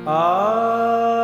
आ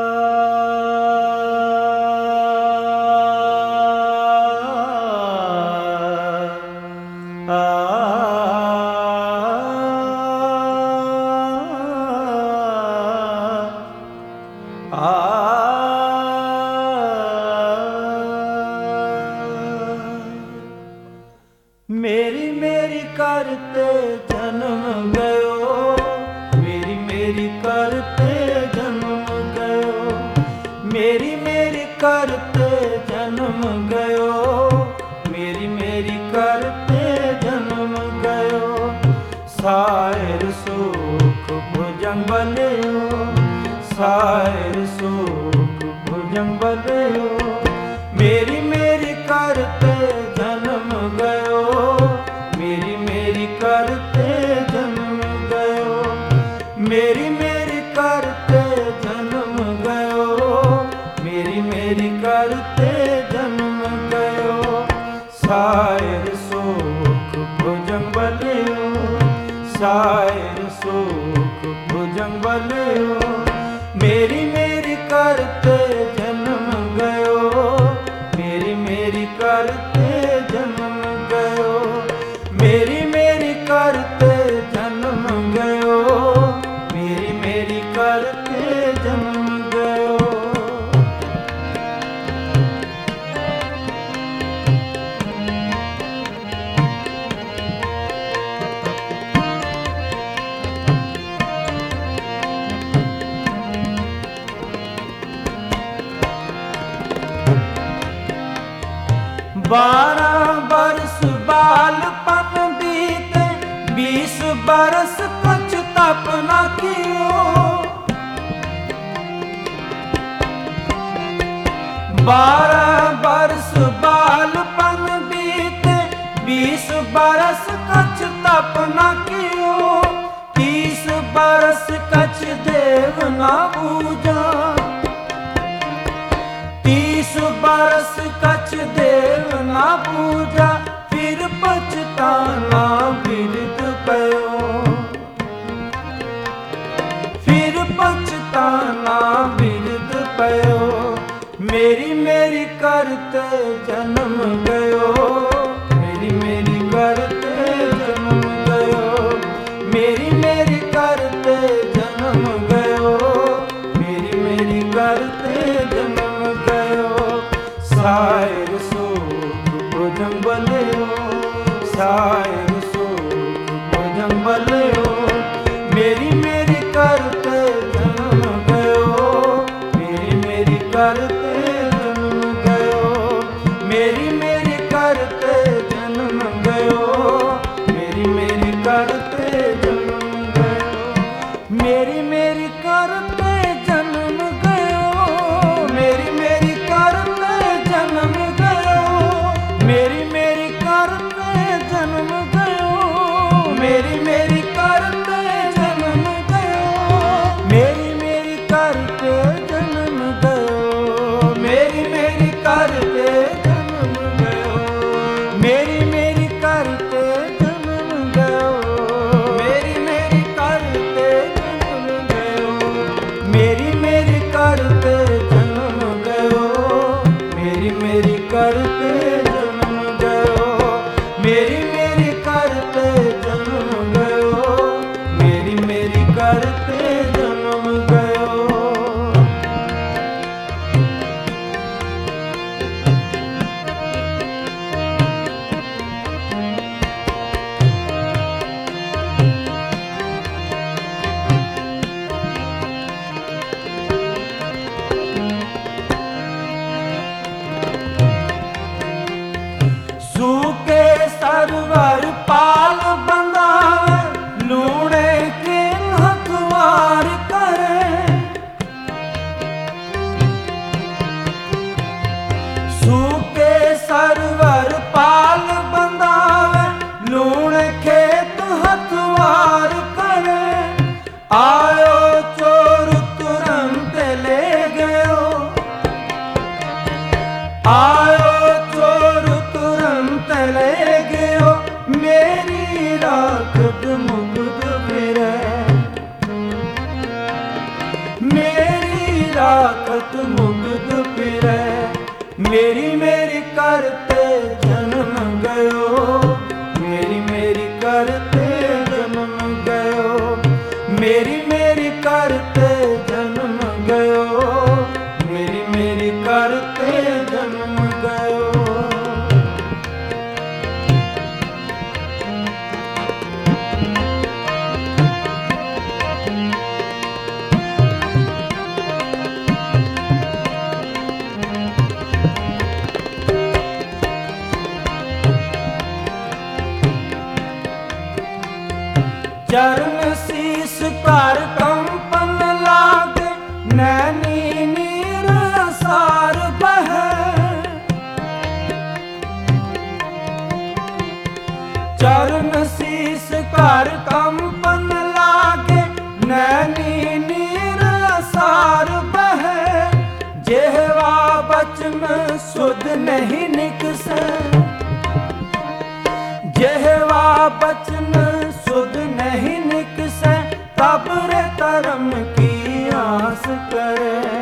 मेरी मेरी करते जन्म गयो, मेरी मेरी करते जन्म गयो, मेरी मेरी करते जन्म गयो, मेरी मेरी करते जन्म गयो। सायर सुख भुजंग बलियो, सायर सुख भुजंग बलियो, मेरी मेरी करते जन्म गयो, मेरी मेरी करते जन्म गयो, मेरी मेरी करते जन्म गयो, मेरी मेरी करते जन्म गयो। सायर सुख भुजंग बलियो, सायर सुख भुजंग बलियो, मेरी मेरी करते जन्म गयो, मेरी मेरी करते जन्म गयो, मेरी मेरी करते जन्म गयो, मेरी मेरी करते जन्म गयो। बारह बरस बालपन बीते, 20 बरस पछतापना कियो। 12 बरस बालपन बीते, 20 बरस कछ तपना कियो। 30 बरस कछ देव ना पूजा, 30 बरस कछ देव ना पूजा, फिर पछताना बिरद पयो, फिर पछताना बिरद पयो। मेरी मेरी करते जन्म गयो, मेरी मेरी करते जन्म गयो, मेरी मेरी करते जन्म गयो, मेरी मेरी करते जन्म गयो। सायर सुख भुजंग बलियो, सायर सुख भुजंग बलियो, मेरी मेरी करते जन्म गयो, मेरी मेरी करते जन्म गयो, मेरी मेरी करते जन्म गयो, मेरी मेरी करते जन्म गयो, मेरी मेरी करते जन्म गयो, मेरी मेरी करते जन्म गयो, मेरी मेरी करते जन्म गयो, मेरी मेरी करते जन्म गयो, मेरी मेरी करते जन्म गयो, मेरी मेरी करते जन्म गयो, मेरी मेरी करते जन्म गयो, मेरी मेरी करते जन्म गयो, मेरी मेरी करते जन्म गयो, मेरी मेरी करते जन्म गयो, मेरी मेरी करते जन्म गयो। मेरी मेरी करते जन्म गयो, मेरी मेरी करते जन्म गयो, मेरी मेरी करते जन्म गयो, मेरी मेरी करते जन्म गयो। चरण शीस कर कंपन लागे, नैनी नीर सार बहे। चरण शीस कर कंपन लागे, नैनी नीर सार बहे। जेहवा बचन सुध नहीं निकसे, जेहवा बचन सुध नहीं निकसे। तब रे धर्म की आस करे,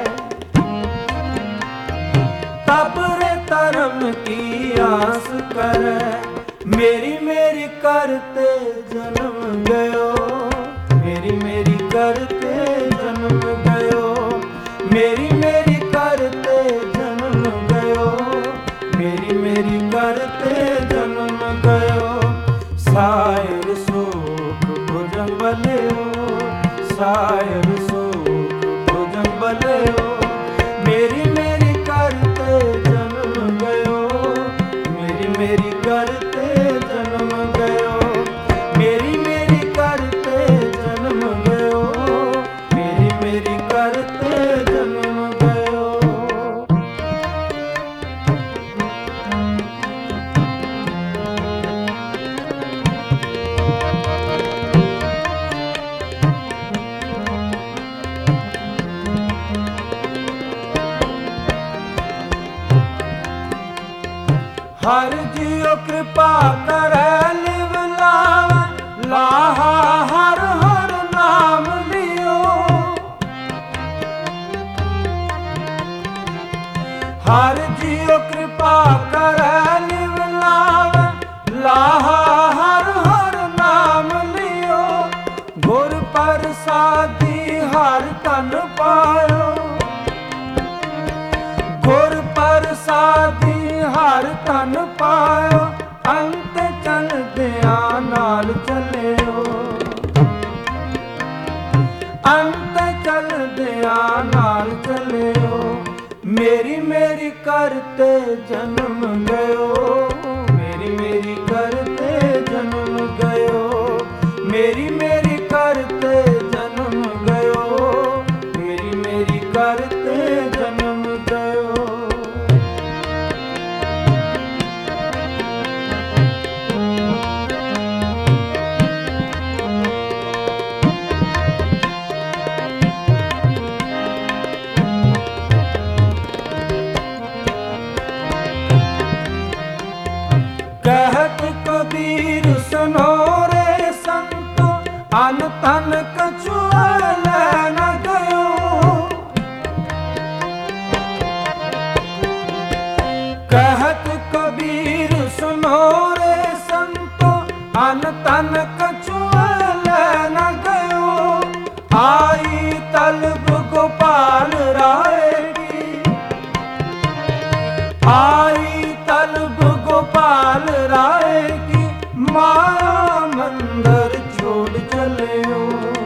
तब रे धर्म की आस करे। मेरी मेरी करते जन्म गयो, मेरी मेरी करते जन्म गयो, मेरी मेरी करते जन्म गयो, मेरी मेरी करते जन्म गयो। सायर सुख भुजंग बलियो, सायर सुख भुजंग बलियो। मेरी मेरी करते जन्म गयो, मेरी मेरी करते जन्म गयो, मेरी मेरी करते जन्म गयो, मेरी मेरी करते जन्म गयो। हर जियो कृपा करे लिव लावे, लाहा हर हर नाम लियो। हर जियो कृपा करे लिव लावे, लाहा हर हर नाम लियो। गुर प्रसादी हर तन पायो, गुर प्रसादी हर तन पायो। अंत चल दिया नाल चलियो, अंत चल दिया नाल चलियो। मेरी मेरी करते जन्म गयो, मेरी मेरी करते जन्म गयो, मेरी मेरी करते जन्म गयो, मेरी मेरी करते जन्म गयो। कहत कबीर सुनो रे संतो, अन तन कछु न गयो। कहत कबीर सुनो रे संतो, अन तन कछु न गयो। आई तलब गोपाल राय की, आई तलब गोपाल राय की। माया मंदिर छोड़ चले हो,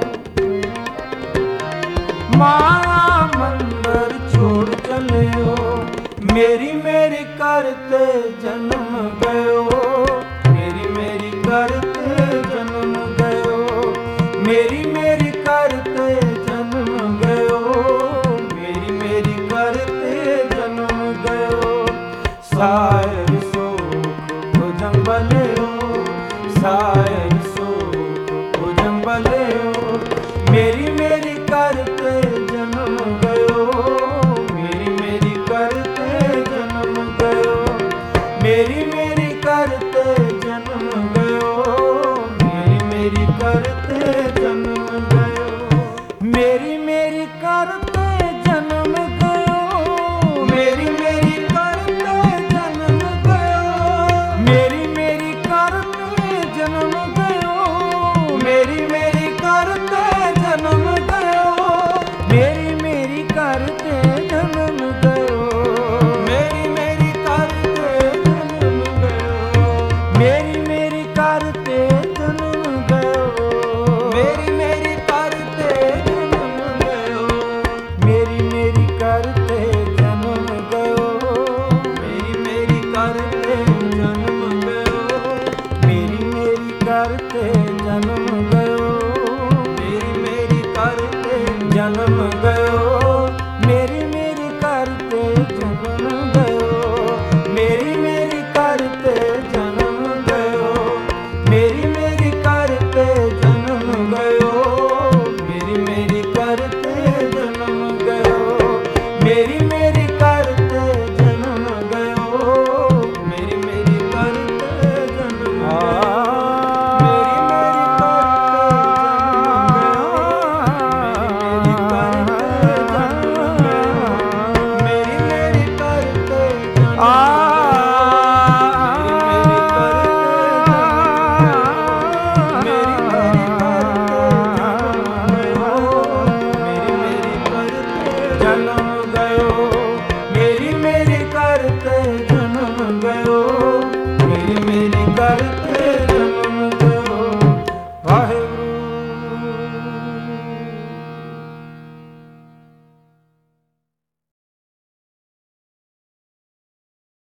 माया मंदिर छोड़ चले हो। मेरी मेरी करते जन्म गयो, मेरी मेरी करते जन्म गयो, मेरी मेरी करते जन्म गयो, मेरी मेरी करते जन्म गयो। सायर सुख भुजंग बलियो, सायर सुख भुजंग बलियो। मेरी मेरी करते जन्म करते जन्म गयो, मेरी मेरी करते जन्म गयो, मेरी मेरी करते जन्म गयो, मेरी मेरी करते जन्म गयो, मेरी मेरी करते जन्म गयो, मेरी मेरी करते जन्म गयो, मेरी मेरी करते जन्म गयो, मेरी मेरी करते जन्म मेरी मेरी करते जन्म गयो, मेरी मेरी करते